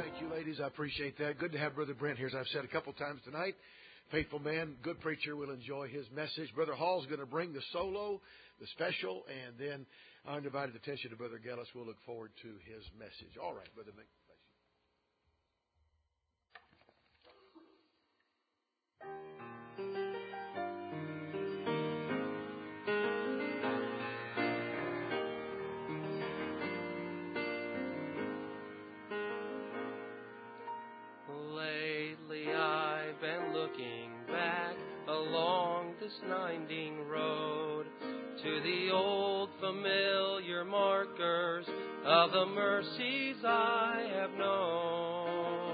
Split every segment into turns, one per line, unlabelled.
Thank you, ladies. I appreciate that. Good to have Brother Brent here, as I've said a couple times tonight. Faithful man, good preacher. We'll enjoy his message. Brother Hall's going to bring the solo, the special, and then our undivided attention to Brother Gellis. We'll look forward to his message. All right, Brother Mick.
Winding road to the old familiar markers of the mercies I have known.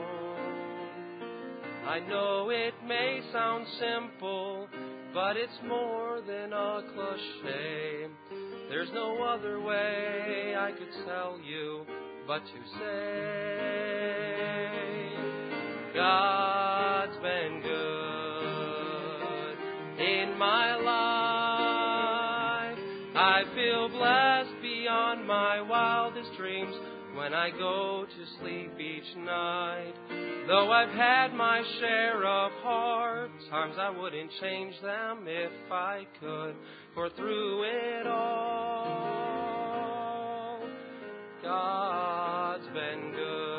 I know it may sound simple, but it's more than a cliche. There's no other way I could tell you but to say God's been good in my life. I feel blessed beyond my wildest dreams when I go to sleep each night. Though I've had my share of hard times, I wouldn't change them if I could. For through it all, God's been good.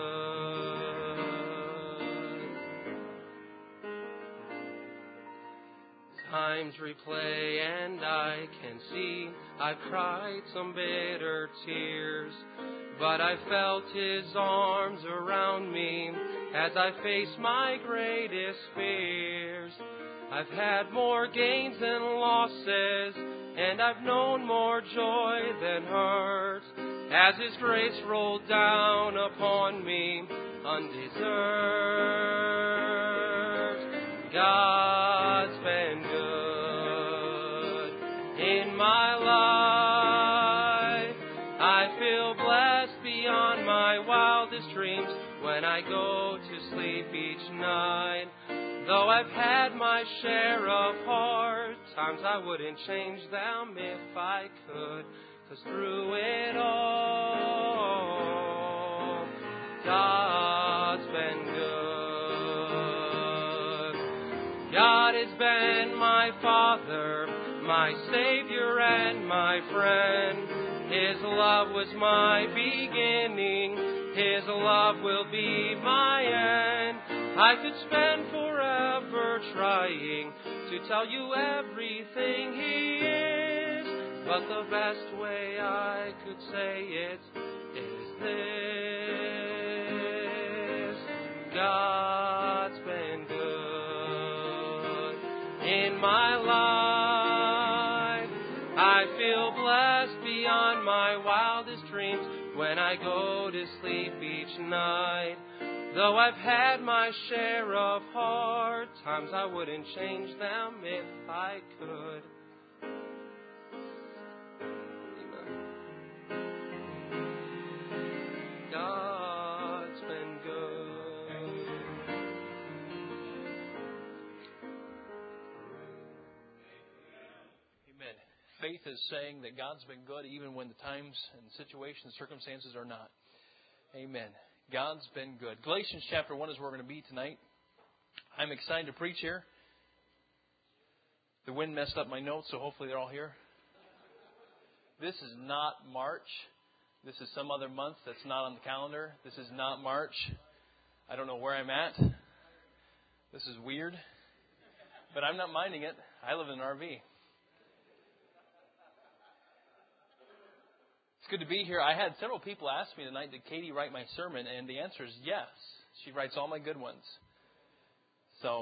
Times replay and I can see I've cried some bitter tears, but I felt His arms around me as I faced my greatest fears. I've had more gains than losses, and I've known more joy than hurt, as His grace rolled down upon me undeserved. God's been good in my life. I feel blessed beyond my wildest dreams when I go to sleep each night. Though I've had my share of hard times, I wouldn't change them if I could. 'Cause through it all, God's been good. God has been my Father, my Savior and my friend. His love was my beginning. His love will be my end. I could spend forever trying to tell you everything He is, but the best way I could say it is this: God's been good in my life. I feel blessed beyond my wildest dreams when I go to sleep each night. Though I've had my share of hard times, I wouldn't change them if I could. God's been good.
Amen. Faith is saying that God's been good even when the times and situations, circumstances are not. Amen. God's been good. Galatians chapter 1 is where we're going to be tonight. I'm excited to preach here. The wind messed up my notes, so hopefully they're all here. This is not March. This is some other month that's not on the calendar. This is not March. I don't know where I'm at. This is weird. But I'm not minding it. I live in an RV. It's good to be here. I had several people ask me tonight, did Katie write my sermon? And the answer is yes. She writes all my good ones. So,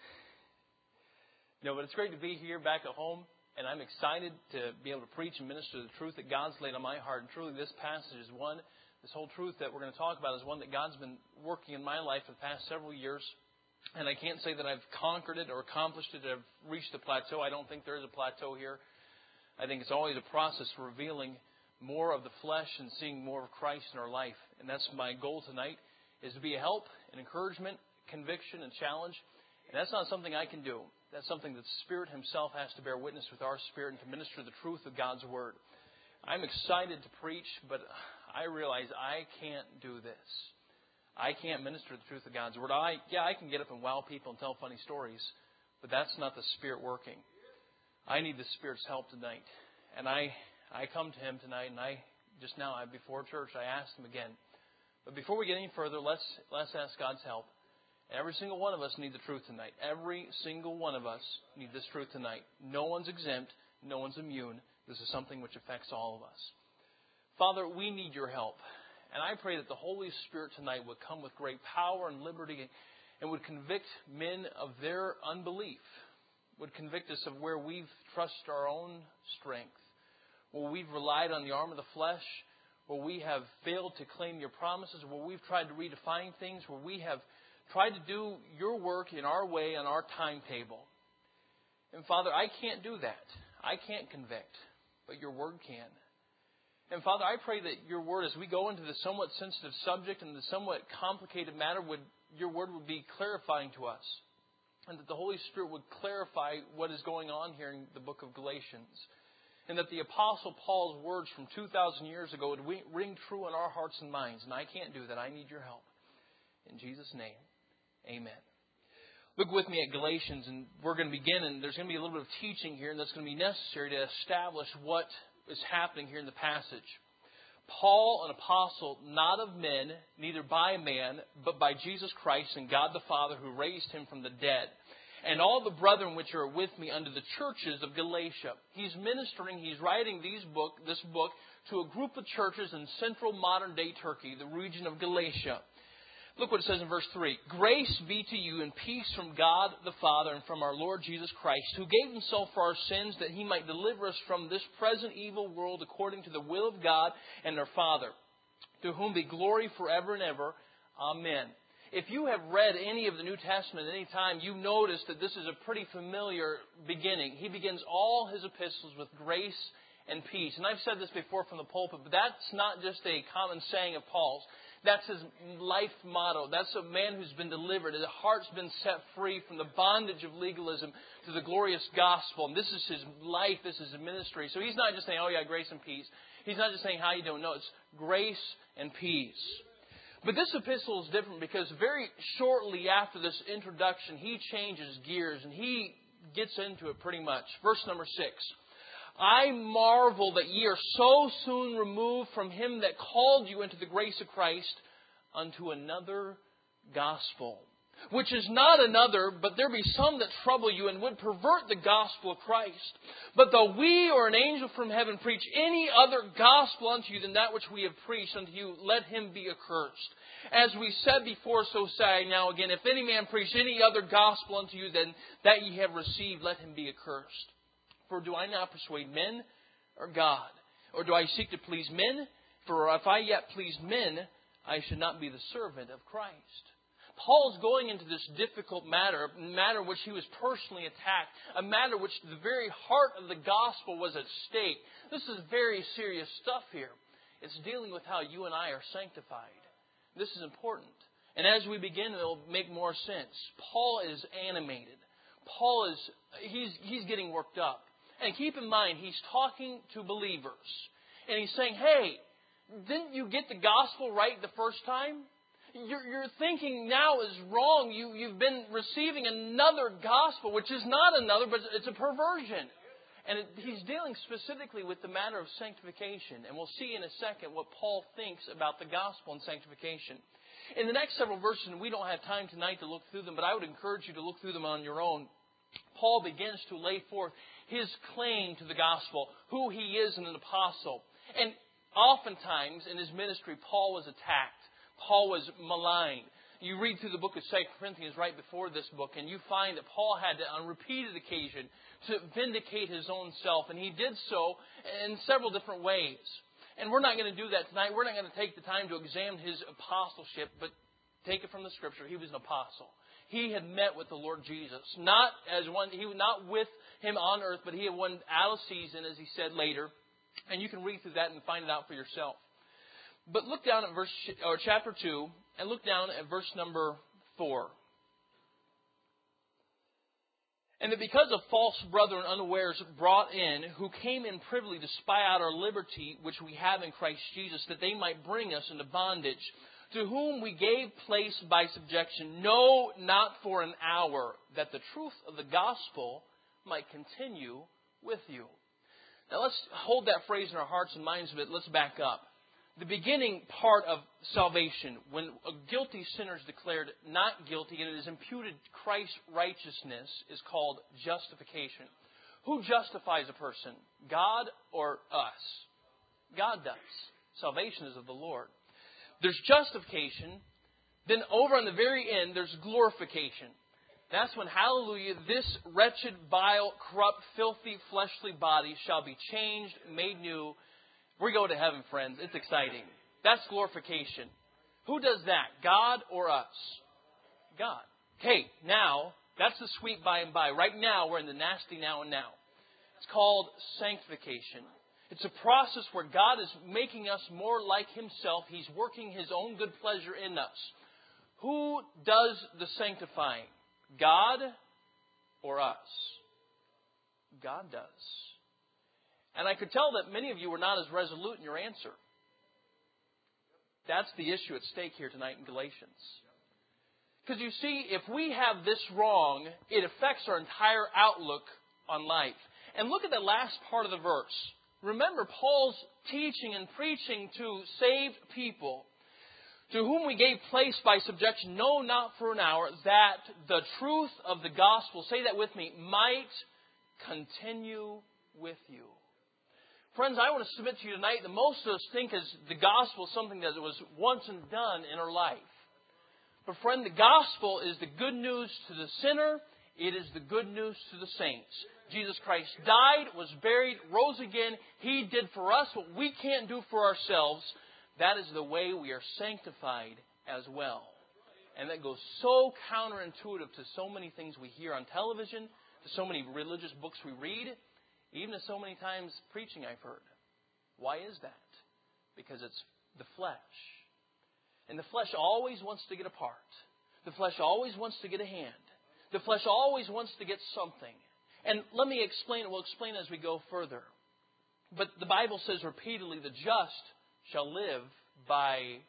but it's great to be here back at home. And I'm excited to be able to preach and minister the truth that God's laid on my heart. And truly, this passage is one, this whole truth that we're going to talk about is one that God's been working in my life for the past several years. And I can't say that I've conquered it or accomplished it, I've reached a plateau. I don't think there is a plateau here. I think it's always a process for revealing more of the flesh and seeing more of Christ in our life. And that's my goal tonight, is to be a help, an encouragement, conviction, and challenge. And that's not something I can do. That's something that the Spirit Himself has to bear witness with our spirit and to minister the truth of God's Word. I'm excited to preach, but I realize I can't do this. I can't minister the truth of God's Word. I can get up and wow people and tell funny stories, but that's not the Spirit working. I need the Spirit's help tonight. And I come to Him tonight, and before church, I asked Him again. But before we get any further, let's ask God's help. Every single one of us need the truth tonight. Every single one of us need this truth tonight. No one's exempt. No one's immune. This is something which affects all of us. Father, we need your help. And I pray that the Holy Spirit tonight would come with great power and liberty and would convict men of their unbelief, would convict us of where we've trusted our own strength, where we've relied on the arm of the flesh, where we have failed to claim your promises, where we've tried to redefine things, where we have tried to do your work in our way, on our timetable. And Father, I can't do that. I can't convict, but your word can. And Father, I pray that your word, as we go into the somewhat sensitive subject and the somewhat complicated matter, your word would be clarifying to us. And that the Holy Spirit would clarify what is going on here in the book of Galatians. And that the Apostle Paul's words from 2,000 years ago would ring true in our hearts and minds. And I can't do that. I need your help. In Jesus' name, amen. Look with me at Galatians, and we're going to begin, and there's going to be a little bit of teaching here, and that's going to be necessary to establish what is happening here in the passage. Paul, an apostle, not of men, neither by man, but by Jesus Christ and God the Father, who raised him from the dead, and all the brethren which are with me unto the churches of Galatia. He's ministering, he's writing this book to a group of churches in central modern-day Turkey, the region of Galatia. Look what it says in verse 3. Grace be to you and peace from God the Father and from our Lord Jesus Christ, who gave himself for our sins that he might deliver us from this present evil world according to the will of God and our Father, to whom be glory forever and ever. Amen. If you have read any of the New Testament at any time, you notice that this is a pretty familiar beginning. He begins all his epistles with grace and peace. And I've said this before from the pulpit, but that's not just a common saying of Paul's. That's his life motto. That's a man who's been delivered. His heart's been set free from the bondage of legalism to the glorious gospel. And this is his life. This is his ministry. So he's not just saying, oh yeah, grace and peace. He's not just saying, how you doing? No, it's grace and peace. But this epistle is different because very shortly after this introduction, he changes gears and he gets into it pretty much. Verse number 6. I marvel that ye are so soon removed from him that called you into the grace of Christ unto another gospel, which is not another, but there be some that trouble you and would pervert the gospel of Christ. But though we or an angel from heaven preach any other gospel unto you than that which we have preached unto you, let him be accursed. As we said before, so say I now again, if any man preach any other gospel unto you than that ye have received, let him be accursed. For do I not persuade men or God? Or do I seek to please men? For if I yet please men, I should not be the servant of Christ. Paul's going into this difficult matter, a matter which he was personally attacked, a matter which the very heart of the gospel was at stake. This is very serious stuff here. It's dealing with how you and I are sanctified. This is important. And as we begin, it'll make more sense. Paul is animated. Paul is, he's getting worked up. And keep in mind, he's talking to believers. And he's saying, hey, didn't you get the gospel right the first time? Your thinking now is wrong. You've been receiving another gospel, which is not another, but it's a perversion. And he's dealing specifically with the matter of sanctification. And we'll see in a second what Paul thinks about the gospel and sanctification. In the next several verses, and we don't have time tonight to look through them, but I would encourage you to look through them on your own. Paul begins to lay forth his claim to the gospel, who he is in an apostle. And oftentimes in his ministry, Paul was attacked. Paul was maligned. You read through the book of 2 Corinthians right before this book, and you find that Paul had to, on repeated occasion, to vindicate his own self. And he did so in several different ways. And we're not going to do that tonight. We're not going to take the time to examine his apostleship, but take it from the Scripture. He was an apostle. He had met with the Lord Jesus. Not with him on earth, but he had won out of season, as he said later. And you can read through that and find it out for yourself. But look down at chapter 2, and look down at verse number 4. And that because of false brethren unawares brought in, who came in privily to spy out our liberty, which we have in Christ Jesus, that they might bring us into bondage. to whom we gave place by subjection, no, not for an hour, that the truth of the gospel might continue with you. Now let's hold that phrase in our hearts and minds a bit. Let's back up. The beginning part of salvation, when a guilty sinner is declared not guilty and it is imputed Christ's righteousness, is called justification. Who justifies a person? God or us? God does. Salvation is of the Lord. There's justification. Then over on the very end, there's glorification. That's when, hallelujah, this wretched, vile, corrupt, filthy, fleshly body shall be changed, made new. We go to heaven, friends. It's exciting. That's glorification. Who does that? God or us? God. Okay, now, that's the sweet by and by. Right now, we're in the nasty now and now. It's called sanctification. It's a process where God is making us more like Himself. He's working His own good pleasure in us. Who does the sanctifying? God or us? God does. And I could tell that many of you were not as resolute in your answer. That's the issue at stake here tonight in Galatians. Because you see, if we have this wrong, it affects our entire outlook on life. And look at the last part of the verse. Remember Paul's teaching and preaching to saved people, to whom we gave place by subjection, no, not for an hour, that the truth of the gospel, say that with me, might continue with you. Friends, I want to submit to you tonight that most of us think as the gospel something that was once and done in our life. But friend, the gospel is the good news to the sinner. It is the good news to the saints. Jesus Christ died, was buried, rose again. He did for us what we can't do for ourselves. That is the way we are sanctified as well. And that goes so counterintuitive to so many things we hear on television, to so many religious books we read, even to so many times preaching I've heard. Why is that? Because it's the flesh. And the flesh always wants to get a part. The flesh always wants to get a hand. The flesh always wants to get something. And let me explain it. We'll explain as we go further. But the Bible says repeatedly, the just shall live by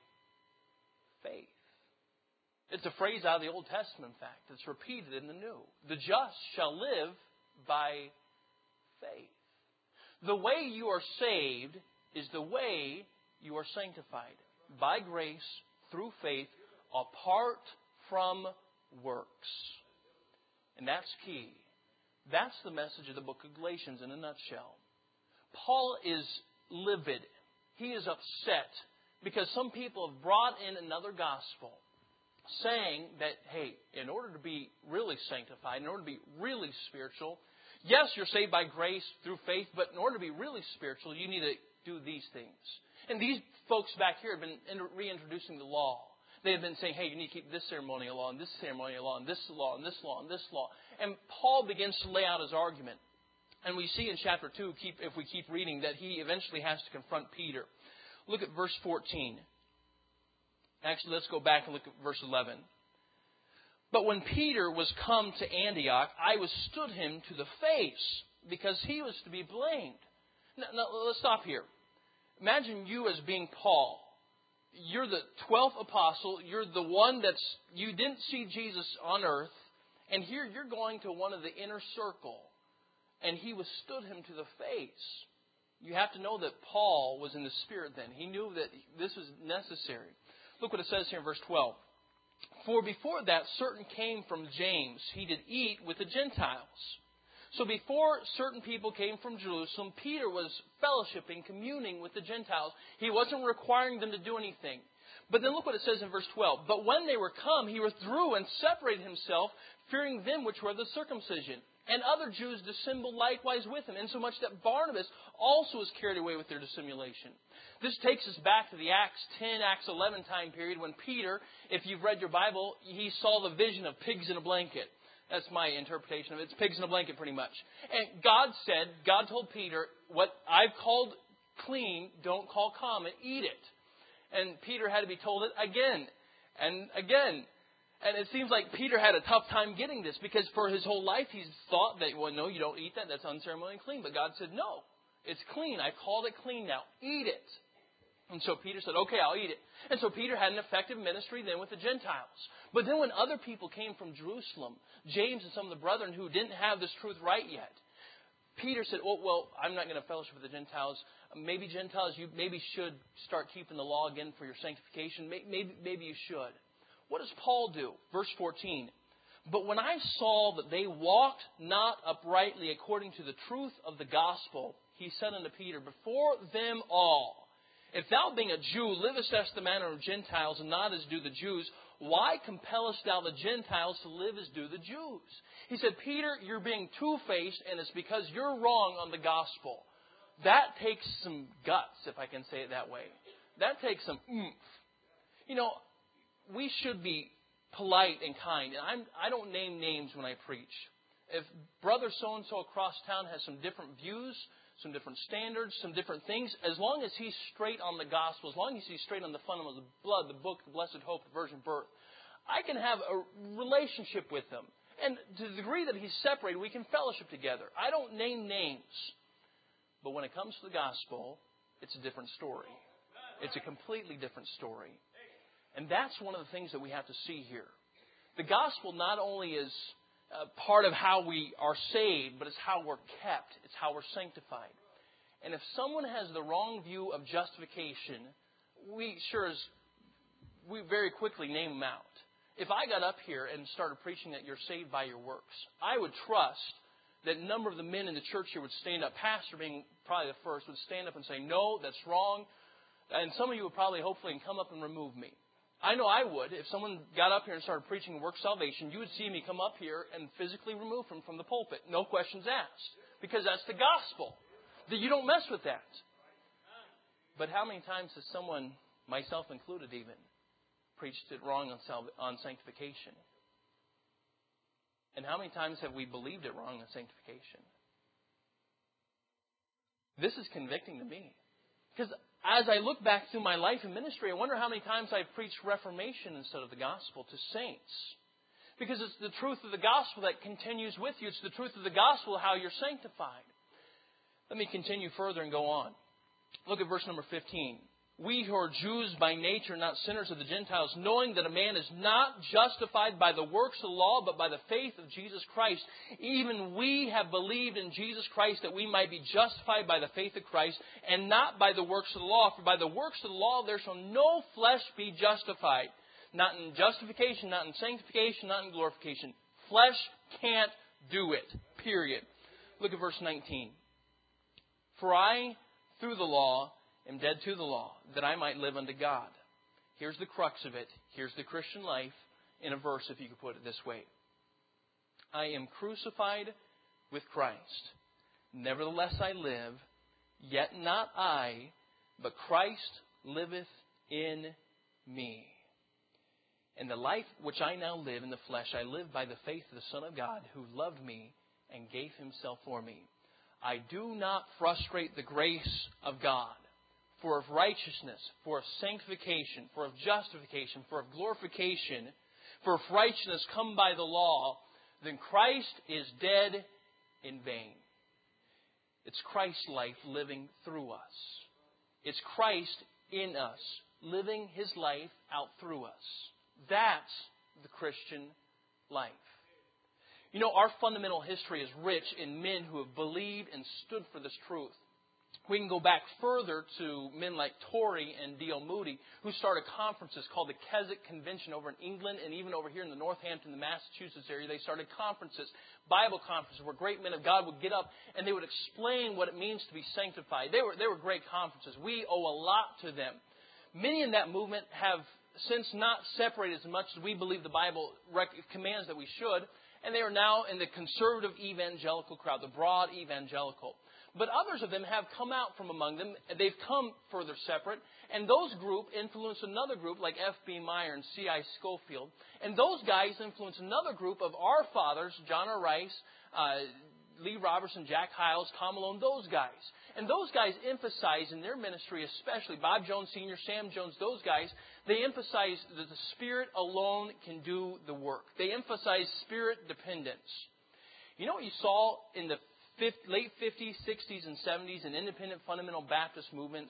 faith. It's a phrase out of the Old Testament, in fact. It's repeated in the New. The just shall live by faith. The way you are saved is the way you are sanctified. By grace, through faith, apart from works. And that's key. That's the message of the book of Galatians in a nutshell. Paul is livid. He is upset because some people have brought in another gospel saying that, hey, in order to be really sanctified, in order to be really spiritual, yes, you're saved by grace through faith, but in order to be really spiritual, you need to do these things. And these folks back here have been reintroducing the law. They have been saying, hey, you need to keep this ceremonial law, and this ceremonial law, and this law, and this law, and this law. And Paul begins to lay out his argument. And we see in chapter 2, if we keep reading, that he eventually has to confront Peter. Look at verse 14. Actually, let's go back and look at verse 11. But when Peter was come to Antioch, I withstood him to the face, because he was to be blamed. Now, let's stop here. Imagine you as being Paul. You're the 12th apostle. You're the one you didn't see Jesus on earth. And here you're going to one of the inner circle. And he withstood him to the face. You have to know that Paul was in the Spirit then. He knew that this was necessary. Look what it says here in verse 12. For before that, certain came from James. He did eat with the Gentiles. So before certain people came from Jerusalem, Peter was fellowshipping, communing with the Gentiles. He wasn't requiring them to do anything. But then look what it says in verse 12. But when they were come, he withdrew and separated himself, fearing them which were of the circumcision. And other Jews dissembled likewise with him, insomuch that Barnabas also was carried away with their dissimulation. This takes us back to the Acts 10, Acts 11 time period when Peter, if you've read your Bible, he saw the vision of pigs in a blanket. That's my interpretation of it. It's pigs in a blanket pretty much. And God told Peter, what I've called clean, don't call common, eat it. And Peter had to be told it again and again. And it seems like Peter had a tough time getting this because for his whole life he's thought that, well, no, you don't eat that. That's unceremonially clean. But God said, no, it's clean. I called it clean now. Eat it. And so Peter said, okay, I'll eat it. And so Peter had an effective ministry then with the Gentiles. But then when other people came from Jerusalem, James and some of the brethren who didn't have this truth right yet, Peter said, oh, well, I'm not going to fellowship with the Gentiles. Maybe Gentiles, you maybe should start keeping the law again for your sanctification. Maybe you should. What does Paul do? Verse 14. But when I saw that they walked not uprightly according to the truth of the gospel, he said unto Peter, before them all, if thou being a Jew livest after the manner of Gentiles and not as do the Jews, why compellest thou the Gentiles to live as do the Jews? He said, Peter, you're being two-faced, and it's because you're wrong on the gospel. That takes some guts, if I can say it that way. That takes some oomph. You know, we should be polite and kind. And I don't name names when I preach. If brother so-and-so across town has some different views, some different standards, some different things, as long as he's straight on the gospel, as long as he's straight on the fundamentals, the blood, the book, the blessed hope, the virgin birth, I can have a relationship with him. And to the degree that he's separated, we can fellowship together. I don't name names. But when it comes to the gospel, it's a different story. It's a completely different story. And that's one of the things that we have to see here. The gospel not only is part of how we are saved, but it's how we're kept. It's how we're sanctified. And if someone has the wrong view of justification, we very quickly name them out. If I got up here and started preaching that you're saved by your works, I would trust that a number of the men in the church here would stand up, pastor being probably the first, would stand up and say, no, that's wrong. And some of you would probably, hopefully, come up and remove me. I know I would. If someone got up here and started preaching work salvation, you would see me come up here and physically remove him from the pulpit. No questions asked. Because that's the gospel. That you don't mess with that. But how many times has someone, myself included even, preached it wrong on sanctification? And how many times have we believed it wrong on sanctification? This is convicting to me. Because as I look back through my life and ministry, I wonder how many times I've preached reformation instead of the gospel to saints. Because it's the truth of the gospel that continues with you. It's the truth of the gospel how you're sanctified. Let me continue further and go on. Look at verse number 15. We who are Jews by nature, not sinners of the Gentiles, knowing that a man is not justified by the works of the law, but by the faith of Jesus Christ. Even we have believed in Jesus Christ that we might be justified by the faith of Christ, and not by the works of the law. For by the works of the law there shall no flesh be justified. Not in justification, not in sanctification, not in glorification. Flesh can't do it. Period. Look at verse 19. For I, through the law, am dead to the law, that I might live unto God. Here's the crux of it. Here's the Christian life in a verse, if you could put it this way. I am crucified with Christ. Nevertheless I live, yet not I, but Christ liveth in me. And the life which I now live in the flesh, I live by the faith of the Son of God, who loved me and gave himself for me. I do not frustrate the grace of God. For of righteousness, for of sanctification, for of justification, for of glorification, for if righteousness come by the law, then Christ is dead in vain. It's Christ's life living through us. It's Christ in us, living His life out through us. That's the Christian life. You know, our fundamental history is rich in men who have believed and stood for this truth. We can go back further to men like Torrey and D.L. Moody, who started conferences called the Keswick Convention over in England, and even over here in the Northampton, the Massachusetts area. They started conferences, Bible conferences, where great men of God would get up and they would explain what it means to be sanctified. They were great conferences. We owe a lot to them. Many in that movement have since not separated as much as we believe the Bible commands that we should, and they are now in the conservative evangelical crowd, the broad evangelical. But others of them have come out from among them. They've come further separate. And those group influenced another group like F.B. Meyer and C.I. Schofield. And those guys influenced another group of our fathers, John R. Rice, Lee Robertson, Jack Hyles, Tom Malone, those guys. And those guys emphasize in their ministry, especially Bob Jones Sr., Sam Jones, those guys, they emphasize that the Spirit alone can do the work. They emphasize Spirit dependence. You know what you saw in the late 50s, 60s, and 70s in independent fundamental Baptist movements?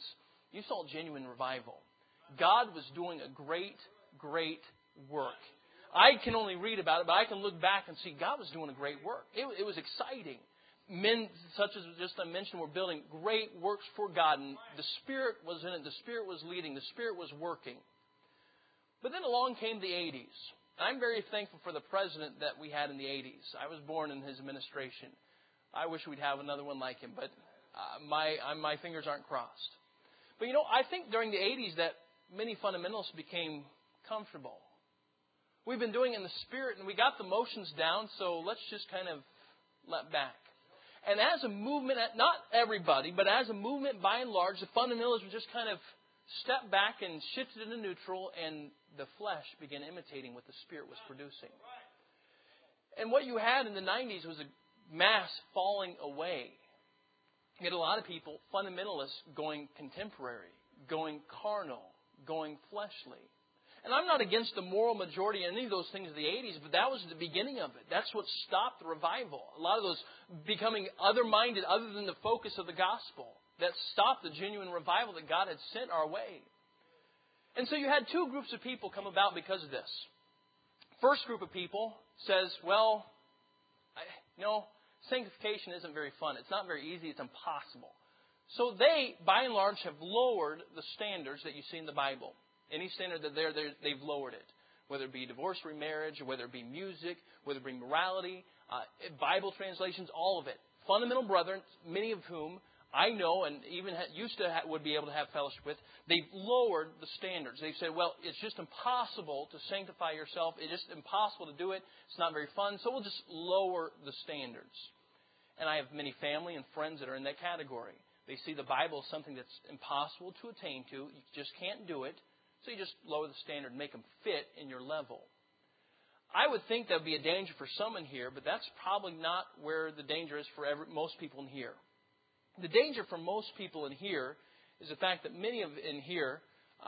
you saw genuine revival. God was doing a great, great work. I can only read about it, but I can look back and see God was doing a great work. It was exciting. Men, such as just I mentioned, were building great works for God, and the Spirit was in it. The Spirit was leading. The Spirit was working. But then along came the 80s. I'm very thankful for the president that we had in the 80s. I was born in his administration. I wish we'd have another one like him, but my fingers aren't crossed. But I think during the 80s that many fundamentalists became comfortable. We've been doing it in the Spirit, and we got the motions down, so let's just kind of let back. And as a movement, not everybody, but as a movement, by and large, the fundamentalists just kind of stepped back and shifted into neutral, and the flesh began imitating what the Spirit was producing. And what you had in the 90s was a mass falling away. You had a lot of people, fundamentalists, going contemporary, going carnal, going fleshly. And I'm not against the moral majority in any of those things of the 80s, but that was the beginning of it. That's what stopped the revival. A lot of those becoming other-minded, other than the focus of the gospel, that stopped the genuine revival that God had sent our way. And so you had two groups of people come about because of this. First group of people says, well, sanctification isn't very fun. It's not very easy. It's impossible. So they, by and large, have lowered the standards that you see in the Bible. Any standard that they've lowered it. Whether it be divorce, remarriage, or whether it be music, whether it be morality, Bible translations, all of it. Fundamental brethren, many of whom I know and even would be able to have fellowship with, they've lowered the standards. They've said, well, it's just impossible to sanctify yourself. It's just impossible to do it. It's not very fun, so we'll just lower the standards. And I have many family and friends that are in that category. They see the Bible as something that's impossible to attain to. You just can't do it. So you just lower the standard and make them fit in your level. I would think that would be a danger for some in here, but that's probably not where the danger is for most people in here. The danger for most people in here is the fact that many of in here,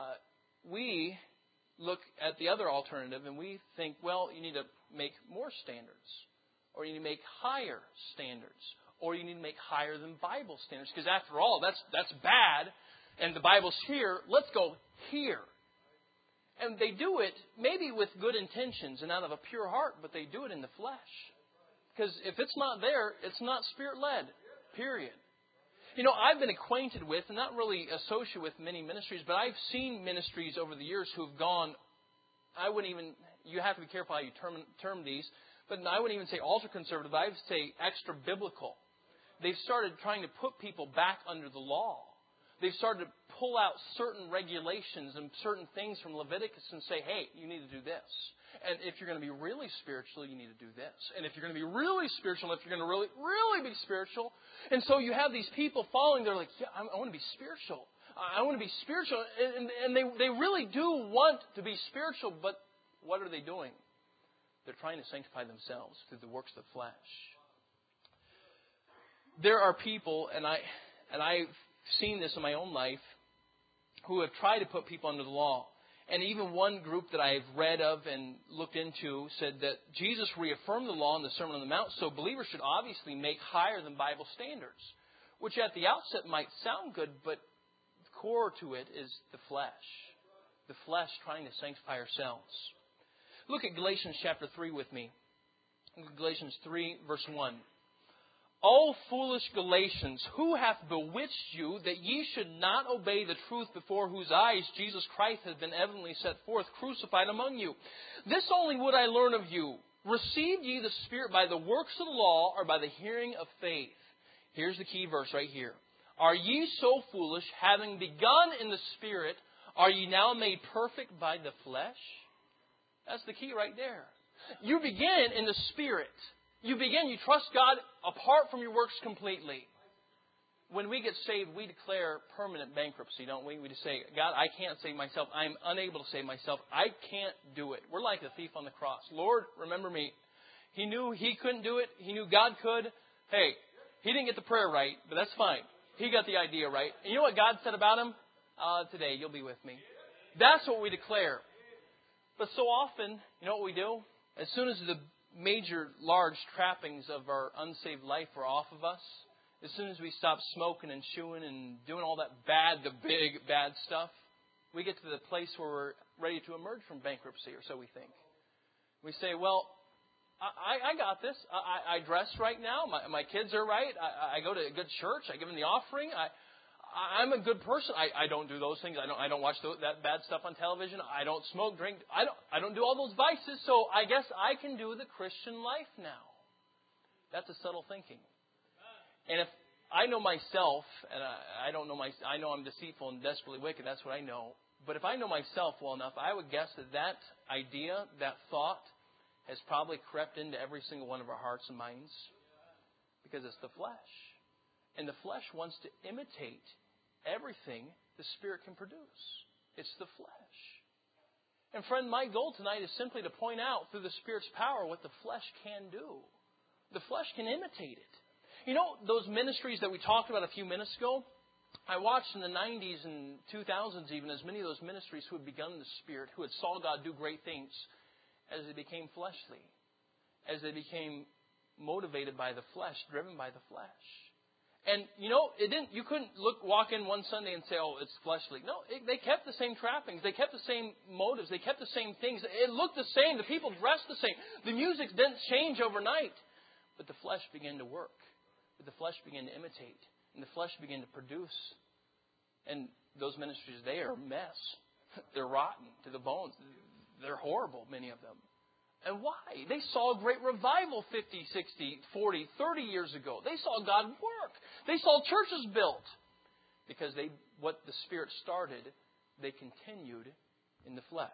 we look at the other alternative and we think, well, you need to make more standards, or you need to make higher standards, or you need to make higher than Bible standards, because after all, that's bad, and the Bible's here. Let's go here. And they do it maybe with good intentions and out of a pure heart, but they do it in the flesh. Because if it's not there, it's not Spirit-led, period. I've been acquainted with, and not really associated with many ministries, but I've seen ministries over the years who've gone, you have to be careful how you term these, but I wouldn't even say ultra-conservative, I would say extra-biblical. They've started trying to put people back under the law. They've started to pull out certain regulations and certain things from Leviticus and say, hey, you need to do this. And if you're going to be really spiritual, you need to do this. And if you're going to be really spiritual, if you're going to really, really be spiritual. And so you have these people following, they're like, yeah, I want to be spiritual. I want to be spiritual. And they really do want to be spiritual, but what are they doing? They're trying to sanctify themselves through the works of the flesh. There are people, and I've seen this in my own life, who have tried to put people under the law. And even one group that I've read of and looked into said that Jesus reaffirmed the law in the Sermon on the Mount, so believers should obviously make higher than Bible standards, which at the outset might sound good, but core to it is the flesh. The flesh trying to sanctify ourselves. Look at Galatians chapter 3 with me. Galatians 3, verse 1. O foolish Galatians, who hath bewitched you that ye should not obey the truth, before whose eyes Jesus Christ hath been evidently set forth, crucified among you? This only would I learn of you. Received ye the Spirit by the works of the law, or by the hearing of faith? Here's the key verse right here. Are ye so foolish, having begun in the Spirit, are ye now made perfect by the flesh? That's the key right there. You begin in the Spirit. You trust God apart from your works completely. When we get saved, we declare permanent bankruptcy, don't we? We just say, God, I can't save myself. I'm unable to save myself. I can't do it. We're like the thief on the cross. Lord, remember me. He knew he couldn't do it. He knew God could. Hey, he didn't get the prayer right, but that's fine. He got the idea right. And you know what God said about him? Today, you'll be with me. That's what we declare. But so often, you know what we do? As soon as the major, large trappings of our unsaved life are off of us, as soon as we stop smoking and chewing and doing all that bad, the big bad stuff, we get to the place where we're ready to emerge from bankruptcy, or so we think. We say, well, I got this. I dress right now. My kids are right. I go to a good church. I give them the offering. I'm a good person. I don't do those things. I don't watch that bad stuff on television. I don't smoke, drink. I don't do all those vices. So I guess I can do the Christian life now. That's a subtle thinking. And if I know myself, and I know I'm deceitful and desperately wicked. That's what I know. But if I know myself well enough, I would guess that idea, that thought, has probably crept into every single one of our hearts and minds, because it's the flesh. And the flesh wants to imitate everything the Spirit can produce. It's the flesh. And friend, my goal tonight is simply to point out through the Spirit's power what the flesh can do. The flesh can imitate it. You know, those ministries that we talked about a few minutes ago, I watched in the 90s and 2000s even as many of those ministries who had begun in the Spirit, who had saw God do great things, as they became fleshly, as they became motivated by the flesh, driven by the flesh. And, you know, you couldn't walk in one Sunday and say, oh, it's fleshly. No, they kept the same trappings. They kept the same motives. They kept the same things. It looked the same. The people dressed the same. The music didn't change overnight. But the flesh began to work. But the flesh began to imitate. And the flesh began to produce. And those ministries, they are a mess. They're rotten to the bones. They're horrible, many of them. And why? They saw a great revival 50, 60, 40, 30 years ago. They saw God work. They saw churches built. Because what the Spirit started, they continued in the flesh.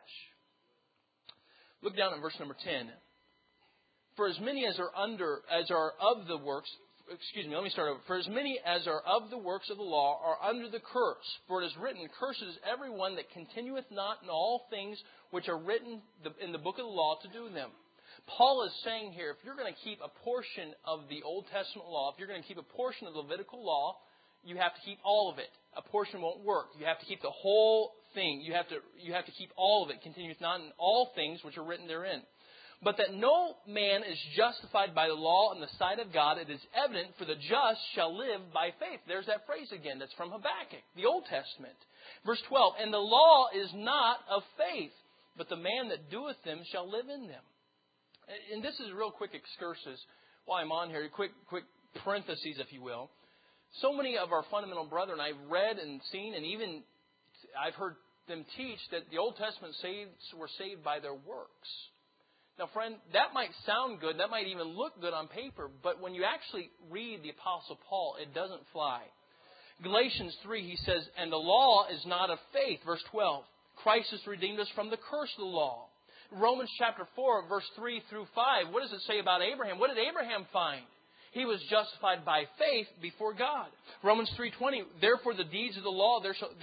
Look down at verse number 10. For as many as are of the works... let me start over. For as many as are of the works of the law are under the curse. For it is written, cursed is everyone that continueth not in all things which are written in the book of the law to do them. Paul is saying here, if you're going to keep a portion of the Old Testament law, if you're going to keep a portion of the Levitical law, you have to keep all of it. A portion won't work. You have to keep the whole thing. You have to keep all of it. Continueth not in all things which are written therein. But that no man is justified by the law in the sight of God, it is evident, for the just shall live by faith. There's that phrase again. That's from Habakkuk, the Old Testament. Verse 12, and the law is not of faith, but the man that doeth them shall live in them. And this is a real quick excursus while I'm on here, quick parentheses, if you will. So many of our fundamental brethren I've read and seen, and even I've heard them teach that the Old Testament saints were saved by their works. Now, friend, that might sound good. That might even look good on paper. But when you actually read the Apostle Paul, it doesn't fly. Galatians 3, he says, and the law is not of faith. Verse 12, Christ has redeemed us from the curse of the law. Romans chapter 4, verse 3 through 5, what does it say about Abraham? What did Abraham find? He was justified by faith before God. Romans 3:20, therefore by the deeds of the law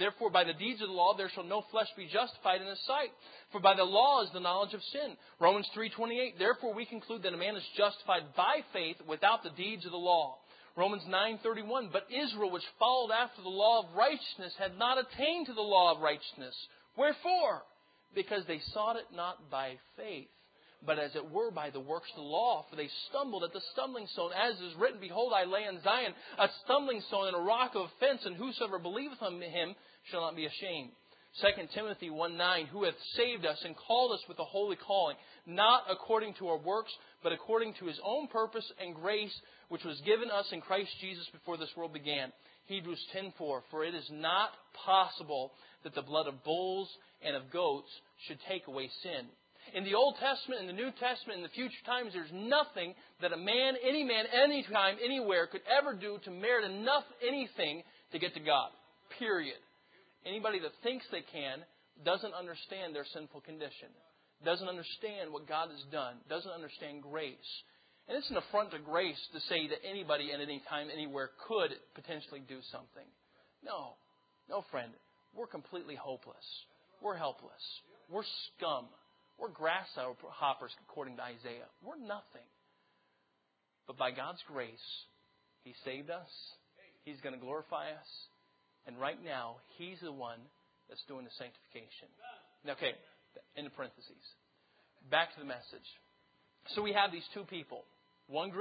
there shall no flesh be justified in his sight. For by the law is the knowledge of sin. Romans 3:28, therefore we conclude that a man is justified by faith without the deeds of the law. Romans 9:31, but Israel, which followed after the law of righteousness, had not attained to the law of righteousness. Wherefore? Because they sought it not by faith, but as it were by the works of the law. For they stumbled at the stumbling stone. As is written, behold, I lay in Zion a stumbling stone and a rock of offense, and whosoever believeth on him shall not be ashamed. 2 Timothy 1:9, who hath saved us and called us with a holy calling, not according to our works, but according to his own purpose and grace, which was given us in Christ Jesus before this world began. Hebrews 10:4, for it is not possible that the blood of bulls and of goats should take away sin. In the Old Testament, in the New Testament, in the future times, there's nothing that a man, anytime, anywhere could ever do to merit enough anything to get to God. Period. Anybody that thinks they can doesn't understand their sinful condition, doesn't understand what God has done, doesn't understand grace. And it's an affront to grace to say that anybody at any time, anywhere could potentially do something. No, friend. We're completely hopeless. We're helpless. We're scum. We're grasshoppers, according to Isaiah. We're nothing. But by God's grace, He saved us. He's going to glorify us. And right now, He's the one that's doing the sanctification. Okay, in the parentheses. Back to the message. So we have these two people. One group,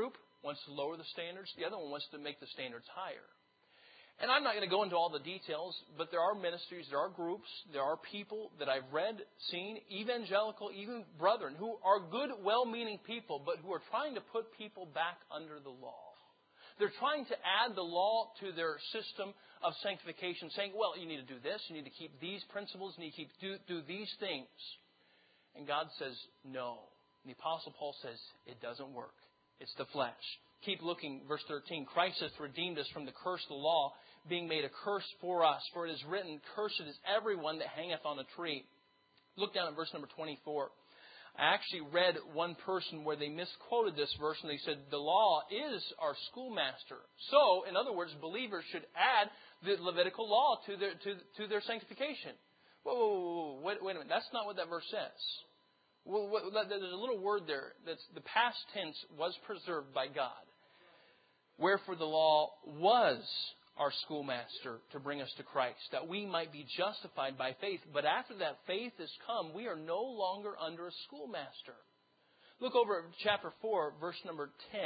wants to lower the standards. The other one wants to make the standards higher. And I'm not going to go into all the details, but there are ministries, there are groups, there are people that I've read, seen, evangelical, even brethren, who are good, well-meaning people, but who are trying to put people back under the law. They're trying to add the law to their system of sanctification, saying, well, you need to do this, you need to keep these principles, you need to do these things. And God says, no. And the Apostle Paul says, it doesn't work. It's the flesh. Keep looking, verse 13. Christ hath redeemed us from the curse of the law, being made a curse for us. For it is written, cursed is everyone that hangeth on a tree. Look down at verse number 24. I actually read one person where they misquoted this verse, and they said, the law is our schoolmaster. So, in other words, believers should add the Levitical law to their sanctification. Whoa, wait a minute. That's not what that verse says. Well, there's a little word there. That's the past tense was preserved by God. Wherefore the law was our schoolmaster to bring us to Christ, that we might be justified by faith. But after that faith has come, we are no longer under a schoolmaster. Look over at chapter 4, verse number 10.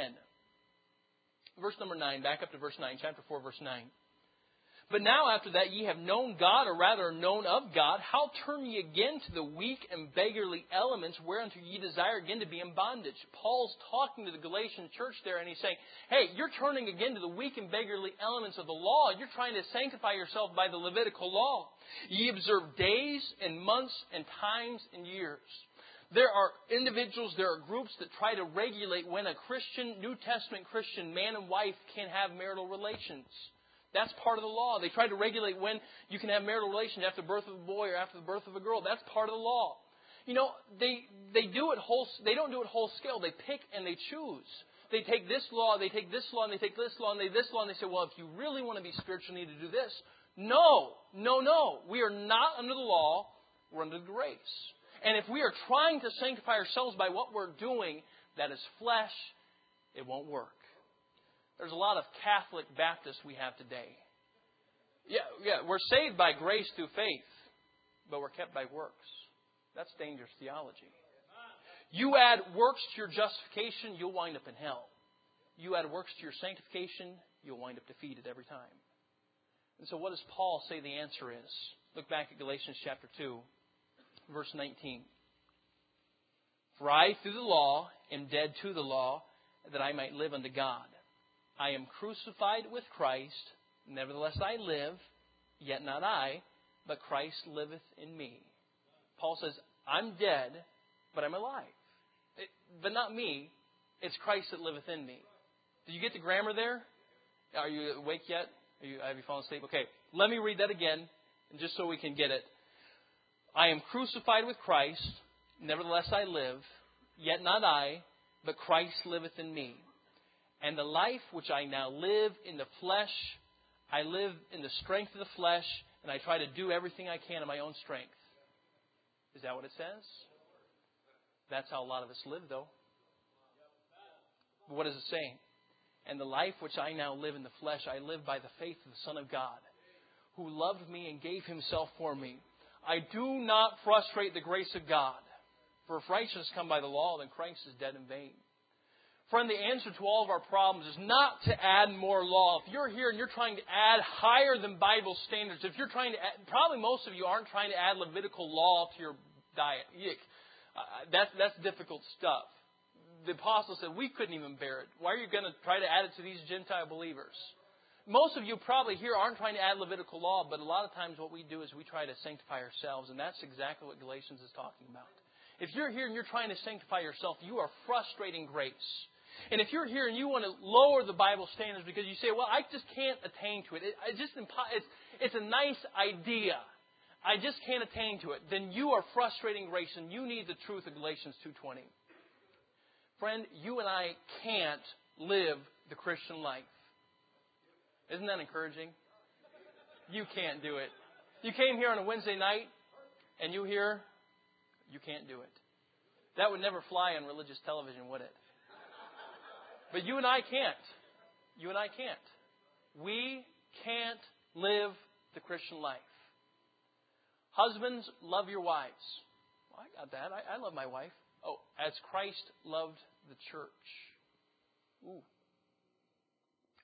Verse number 9, back up to verse 9, chapter 4, verse 9. But now after that ye have known God, or rather known of God, how turn ye again to the weak and beggarly elements whereunto ye desire again to be in bondage? Paul's talking to the Galatian church there, and he's saying, hey, you're turning again to the weak and beggarly elements of the law. You're trying to sanctify yourself by the Levitical law. Ye observe days and months and times and years. There are individuals, there are groups that try to regulate when a Christian, New Testament Christian, man and wife can have marital relations. That's part of the law. They try to regulate when you can have marital relations after the birth of a boy or after the birth of a girl. That's part of the law. You know, they do it they don't do it whole scale. They pick and they choose. They take this law, they take this law, and they take this law, and they this law, and they say, well, if you really want to be spiritual, you need to do this. No. We are not under the law. We're under grace. And if we are trying to sanctify ourselves by what we're doing, that is flesh, it won't work. There's a lot of Catholic Baptists we have today. Yeah, we're saved by grace through faith, but we're kept by works. That's dangerous theology. You add works to your justification, you'll wind up in hell. You add works to your sanctification, you'll wind up defeated every time. And so what does Paul say the answer is? Look back at Galatians chapter 2, verse 19. For I, through the law, am dead to the law, that I might live unto God. I am crucified with Christ, nevertheless I live, yet not I, but Christ liveth in me. Paul says, I'm dead, but I'm alive. But not me, it's Christ that liveth in me. Did you get the grammar there? Are you awake yet? Have you fallen asleep? Okay, let me read that again, just so we can get it. I am crucified with Christ, nevertheless I live, yet not I, but Christ liveth in me. And the life which I now live in the flesh, I live in the strength of the flesh, and I try to do everything I can in my own strength. Is that what it says? That's how a lot of us live, though. But what is it saying? And the life which I now live in the flesh, I live by the faith of the Son of God, who loved me and gave Himself for me. I do not frustrate the grace of God. For if righteousness come by the law, then Christ is dead in vain. Friend, the answer to all of our problems is not to add more law. If you're here and you're trying to add higher than Bible standards, if you're trying to add, probably most of you aren't trying to add Levitical law to your diet. That's difficult stuff. The apostle said we couldn't even bear it. Why are you going to try to add it to these Gentile believers? Most of you probably here aren't trying to add Levitical law, but a lot of times what we do is we try to sanctify ourselves, and that's exactly what Galatians is talking about. If you're here and you're trying to sanctify yourself, you are frustrating grace. And if you're here and you want to lower the Bible standards because you say, well, I just can't attain to it. It's a nice idea. I just can't attain to it. Then you are frustrating grace and you need the truth of Galatians 2:20. Friend, you and I can't live the Christian life. Isn't that encouraging? You can't do it. You came here on a Wednesday night and you can't do it. That would never fly on religious television, would it? But you and I can't. You and I can't. We can't live the Christian life. Husbands, love your wives. Well, I got that. I love my wife. Oh, as Christ loved the church. Ooh,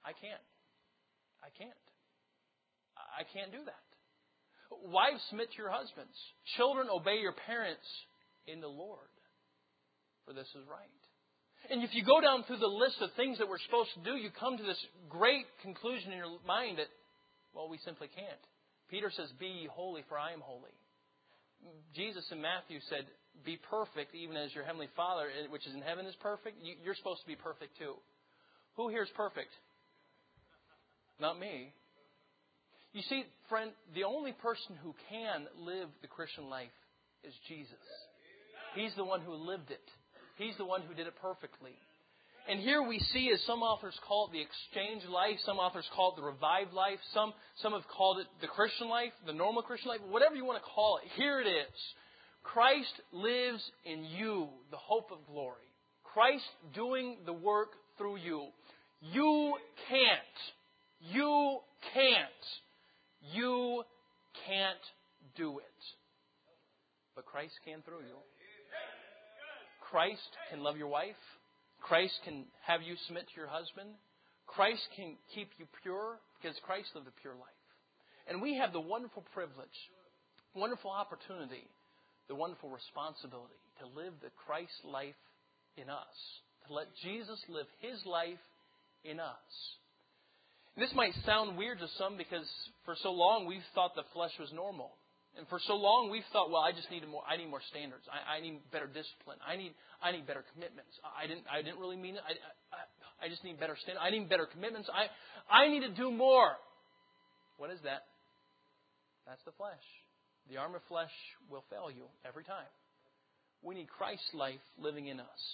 I can't. I can't do that. Wives, submit to your husbands. Children, obey your parents in the Lord, for this is right. And if you go down through the list of things that we're supposed to do, you come to this great conclusion in your mind that, well, we simply can't. Peter says, be ye holy, for I am holy. Jesus in Matthew said, be perfect, even as your heavenly Father, which is in heaven, is perfect. You're supposed to be perfect too. Who here is perfect? Not me. You see, friend, the only person who can live the Christian life is Jesus. He's the one who lived it. He's the one who did it perfectly. And here we see, as some authors call it, the exchange life. Some authors call it the revived life. Some have called it the Christian life, the normal Christian life, whatever you want to call it. Here it is. Christ lives in you, the hope of glory. Christ doing the work through you. You can't. You can't. You can't do it. But Christ can through you. Christ can love your wife. Christ can have you submit to your husband. Christ can keep you pure because Christ lived a pure life. And we have the wonderful privilege, wonderful opportunity, the wonderful responsibility to live the Christ life in us. To let Jesus live His life in us. And this might sound weird to some because for so long we've thought the flesh was normal. And for so long we've thought, well, I need more standards. I need better discipline. I need better commitments. I didn't really mean it. I just need better standards. I need better commitments. I need to do more. What is that? That's the flesh. The arm of flesh will fail you every time. We need Christ's life living in us.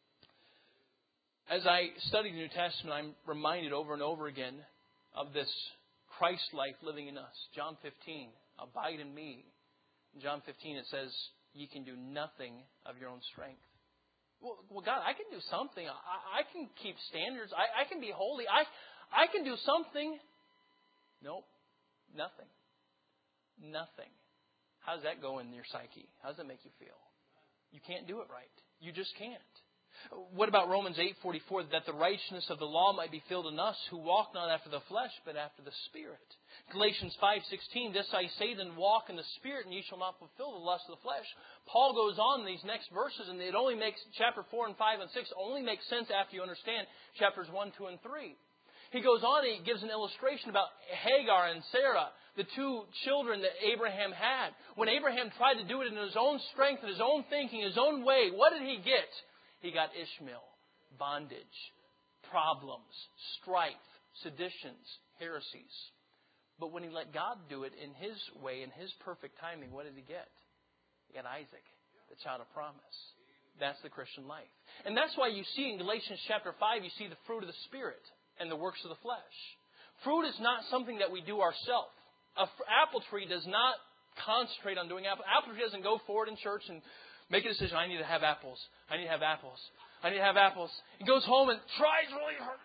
As I study the New Testament, I'm reminded over and over again of this Christ life living in us. John 15, abide in me. In John 15 it says, ye can do nothing of your own strength. Well, God, I can do something. I can keep standards. I can be holy. I can do something. Nope. Nothing. Nothing. How does that go in your psyche? How does that make you feel? You can't do it right. You just can't. What about Romans 8:44? That the righteousness of the law might be filled in us who walk not after the flesh, but after the Spirit. Galatians 5:16, this I say then, walk in the Spirit, and ye shall not fulfill the lust of the flesh. Paul goes on in these next verses, and it only makes chapter 4 and 5 and 6 only makes sense after you understand chapters 1, 2, and 3. He goes on and he gives an illustration about Hagar and Sarah, the two children that Abraham had. When Abraham tried to do it in his own strength, in his own thinking, his own way, what did he get? He got Ishmael, bondage, problems, strife, seditions, heresies. But when he let God do it in His way, in His perfect timing, what did he get? He got Isaac, the child of promise. That's the Christian life. And that's why you see in Galatians chapter 5, you see the fruit of the Spirit and the works of the flesh. Fruit is not something that we do ourselves. An apple tree does not concentrate on doing apples. Apple tree doesn't go forward in church and make a decision, I need to have apples. I need to have apples. I need to have apples. He goes home and tries really hard.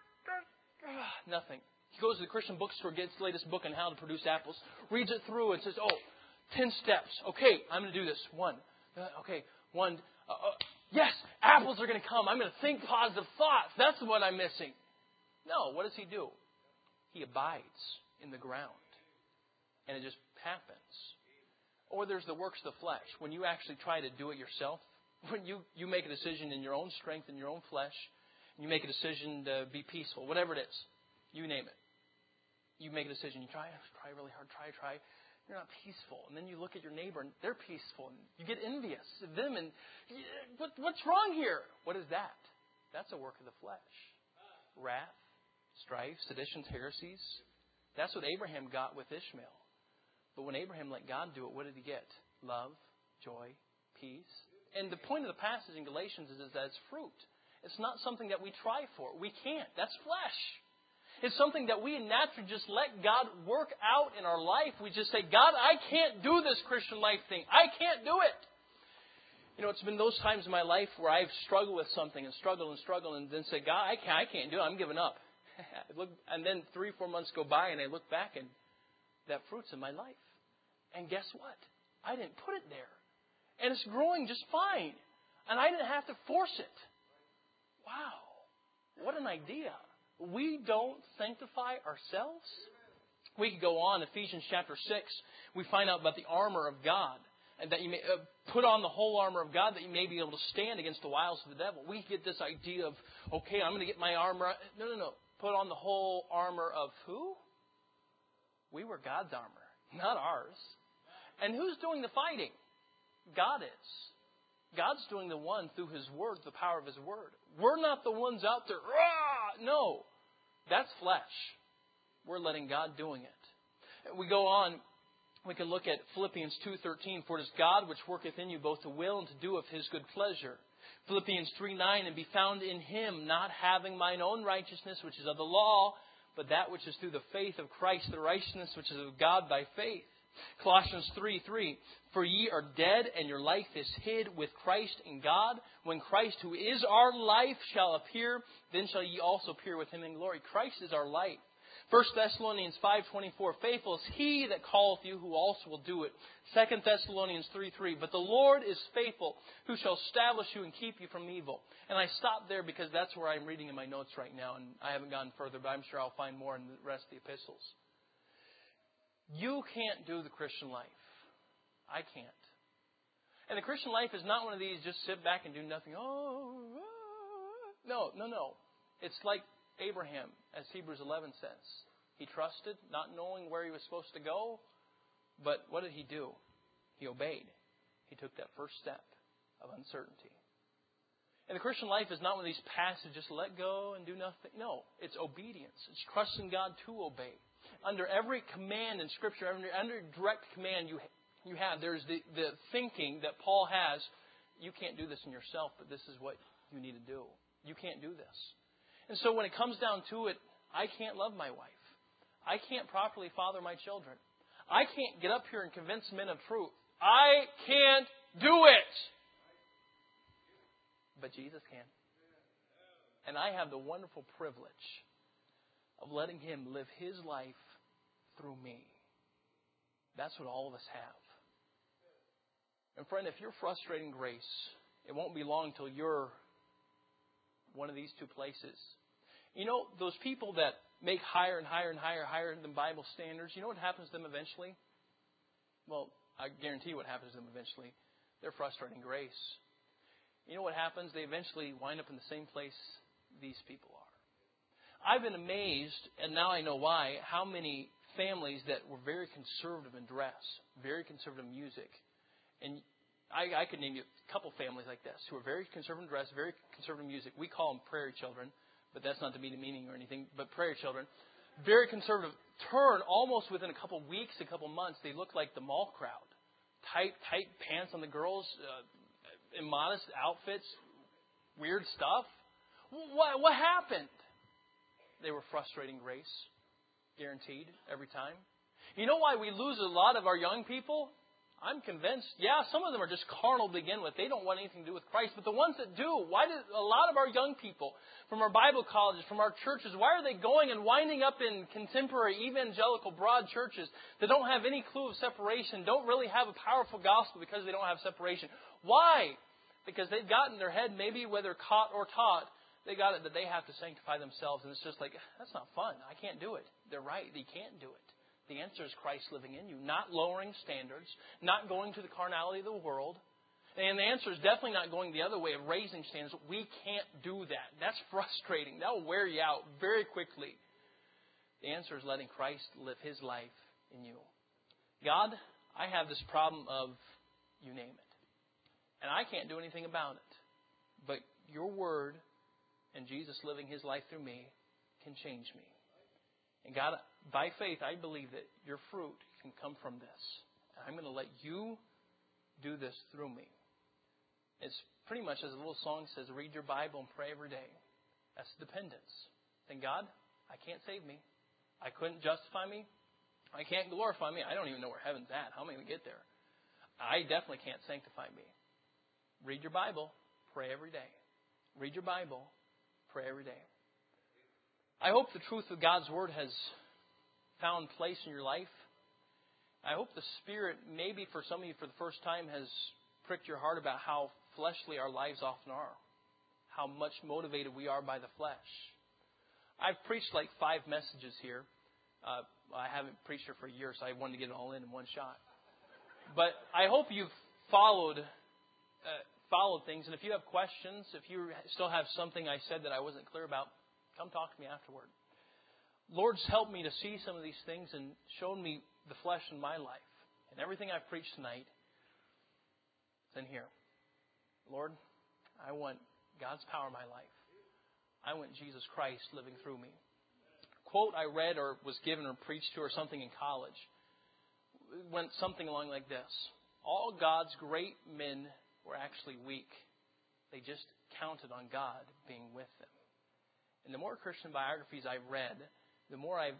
Nothing. He goes to the Christian bookstore, gets the latest book on how to produce apples, reads it through and says, 10 steps. Okay, I'm going to do this. 1. Okay, 1. Yes, apples are going to come. I'm going to think positive thoughts. That's what I'm missing. No, what does he do? He abides in the ground. And it just happens. Or there's the works of the flesh. When you actually try to do it yourself, when you make a decision in your own strength, in your own flesh, and you make a decision to be peaceful, whatever it is, you name it. You make a decision, you try really hard, try. You're not peaceful. And then you look at your neighbor and they're peaceful. And you get envious of them. And what's wrong here? What is that? That's a work of the flesh. Wrath, strife, seditions, heresies. That's what Abraham got with Ishmael. But when Abraham let God do it, what did he get? Love, joy, peace. And the point of the passage in Galatians is that it's fruit. It's not something that we try for. We can't. That's flesh. It's something that we naturally just let God work out in our life. We just say, God, I can't do this Christian life thing. I can't do it. You know, it's been those times in my life where I've struggled with something and struggled and then say, God, I can't do it. I'm giving up. And then 3-4 months go by and I look back and that fruit's in my life. And guess what? I didn't put it there. And it's growing just fine. And I didn't have to force it. Wow. What an idea. we don't sanctify ourselves? We could go on, Ephesians chapter 6, we find out about the armor of God, and that you may put on the whole armor of God that you may be able to stand against the wiles of the devil. We get this idea of, okay, I'm going to get my armor. No. Put on the whole armor of who? We were God's armor, not ours. And who's doing the fighting? God is. God's doing the one through His Word, the power of His Word. We're not the ones out there. Rah! No, that's flesh. We're letting God doing it. We go on. We can look at Philippians 2:13. For it is God which worketh in you both to will and to do of His good pleasure. Philippians 3:9. And be found in Him, not having mine own righteousness, which is of the law, but that which is through the faith of Christ, the righteousness which is of God by faith. Colossians 3:3. For ye are dead, and your life is hid with Christ in God. When Christ, who is our life, shall appear, then shall ye also appear with Him in glory. Christ is our life. 1 Thessalonians 5:24. Faithful is He that calleth you, who also will do it. 2 Thessalonians 3:3. But the Lord is faithful, who shall establish you and keep you from evil. And I stop there because that's where I'm reading in my notes right now, and I haven't gone further, but I'm sure I'll find more in the rest of the epistles. You can't do the Christian life. I can't. And the Christian life is not one of these just sit back and do nothing. No. It's like Abraham, as Hebrews 11 says. He trusted, not knowing where he was supposed to go. But what did he do? He obeyed. He took that first step of uncertainty. And the Christian life is not one of these passive, just let go and do nothing. No, it's obedience. It's trusting God to obey. Under every command in Scripture, under direct command you have, there's the thinking that Paul has, you can't do this in yourself, but this is what you need to do. You can't do this. And so when it comes down to it, I can't love my wife. I can't properly father my children. I can't get up here and convince men of truth. I can't do it. But Jesus can. And I have the wonderful privilege of letting Him live His life through me. That's what all of us have. And friend, if you're frustrating grace, it won't be long till you're one of these two places. You know, those people that make higher and higher than Bible standards, you know what happens to them eventually? Well, I guarantee you what happens to them eventually. They're frustrating grace. You know what happens? They eventually wind up in the same place these people are. I've been amazed, and now I know why, how many families that were very conservative in dress, very conservative in music. And I could name you a couple families like this who are very conservative in dress, very conservative in music. We call them prairie children, but that's not to be demeaning or anything, but prairie children. Very conservative. Turn almost within a couple weeks, a couple months, they look like the mall crowd. Tight pants on the girls, immodest outfits, weird stuff. What happened? They were frustrating grace. Guaranteed, every time. You know why we lose a lot of our young people? I'm convinced, some of them are just carnal to begin with. They don't want anything to do with Christ. But the ones that do, why do a lot of our young people from our Bible colleges, from our churches, why are they going and winding up in contemporary evangelical broad churches that don't have any clue of separation, don't really have a powerful gospel because they don't have separation? Why? Because they've got in their head, maybe whether caught or taught, they got it that they have to sanctify themselves. And it's just like, that's not fun. I can't do it. They're right. They can't do it. The answer is Christ living in you. Not lowering standards. Not going to the carnality of the world. And the answer is definitely not going the other way of raising standards. We can't do that. That's frustrating. That will wear you out very quickly. The answer is letting Christ live His life in you. God, I have this problem of you name it. And I can't do anything about it. But your Word and Jesus living His life through me can change me. And God, by faith, I believe that your fruit can come from this. And I'm going to let you do this through me. It's pretty much as a little song says, read your Bible and pray every day. That's dependence. And God, I can't save me. I couldn't justify me. I can't glorify me. I don't even know where heaven's at. How am I going to get there? I definitely can't sanctify me. Read your Bible. Pray every day. Read your Bible. Pray every day. I hope the truth of God's Word has found place in your life. I hope the Spirit, maybe for some of you for the first time, has pricked your heart about how fleshly our lives often are. How much motivated we are by the flesh. I've preached like 5 messages here. I haven't preached here for a year, so I wanted to get it all in one shot. But I hope you've followed things. And if you have questions, if you still have something I said that I wasn't clear about, come talk to me afterward. Lord's helped me to see some of these things and shown me the flesh in my life. And everything I've preached tonight is in here. Lord, I want God's power in my life. I want Jesus Christ living through me. Quote I read or was given or preached to or something in college went something along like this. All God's great men were actually weak. They just counted on God being with them. And the more Christian biographies I've read, the more I've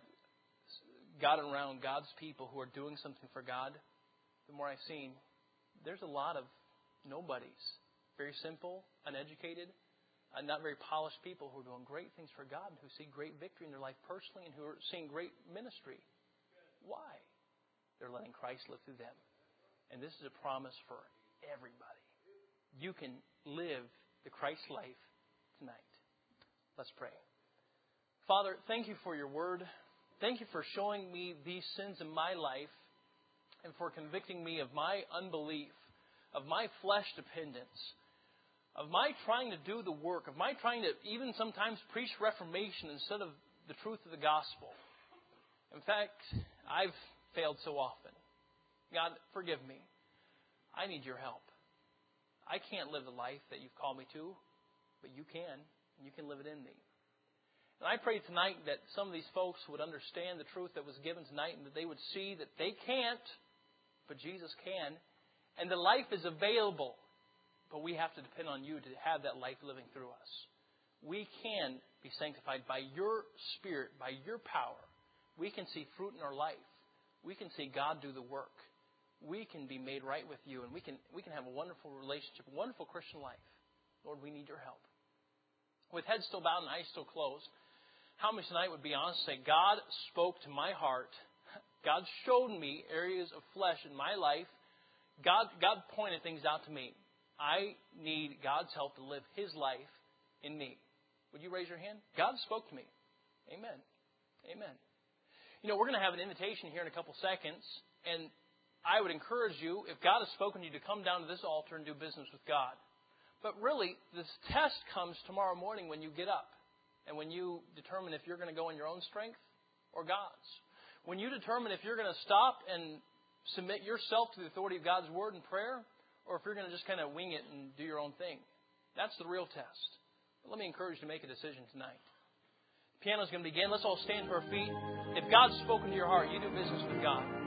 gotten around God's people who are doing something for God, the more I've seen there's a lot of nobodies. Very simple, uneducated, not very polished people who are doing great things for God and who see great victory in their life personally and who are seeing great ministry. Why? They're letting Christ live through them. And this is a promise for everybody. You can live the Christ life tonight. Let's pray. Father, thank you for your word. Thank you for showing me these sins in my life and for convicting me of my unbelief, of my flesh dependence, of my trying to do the work, of my trying to even sometimes preach reformation instead of the truth of the gospel. In fact, I've failed so often. God, forgive me. I need your help. I can't live the life that you've called me to, but you can, and you can live it in me. And I pray tonight that some of these folks would understand the truth that was given tonight and that they would see that they can't, but Jesus can, and the life is available, but we have to depend on you to have that life living through us. We can be sanctified by your Spirit, by your power. We can see fruit in our life. We can see God do the work. We can be made right with you, and we can have a wonderful relationship, a wonderful Christian life. Lord, we need your help. With head still bowed and eyes still closed, how many tonight would be honest and say, God spoke to my heart. God showed me areas of flesh in my life. God pointed things out to me. I need God's help to live His life in me. Would you raise your hand? God spoke to me. Amen. Amen. You know, we're going to have an invitation here in a couple seconds, and I would encourage you, if God has spoken to you, to come down to this altar and do business with God. But really, this test comes tomorrow morning when you get up and when you determine if you're going to go in your own strength or God's. When you determine if you're going to stop and submit yourself to the authority of God's Word and prayer, or if you're going to just kind of wing it and do your own thing. That's the real test. But let me encourage you to make a decision tonight. The piano's going to begin. Let's all stand to our feet. If God's spoken to your heart, you do business with God.